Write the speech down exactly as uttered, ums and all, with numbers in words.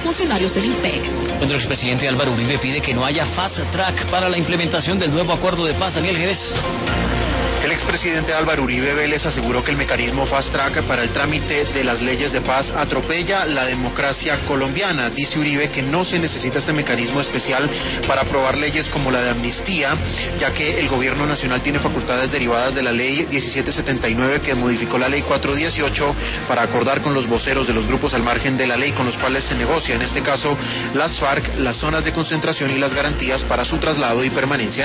funcionarios del IMPEC. Nuestro expresidente Álvaro Uribe pide que no haya fast track para la implementación del nuevo acuerdo de paz. Daniel Jerez. El expresidente Álvaro Uribe Vélez aseguró que el mecanismo fast track para el trámite de las leyes de paz atropella la democracia colombiana. Dice Uribe que no se necesita este mecanismo especial para aprobar leyes como la de amnistía, ya que el gobierno nacional tiene facultades derivadas de la ley diecisiete setenta y nueve que modificó la ley cuatrocientos dieciocho para acordar con los voceros de los grupos al margen de la ley con los cuales se negocia, en este caso las FARC, las zonas de concentración y las garantías para su traslado y permanencia.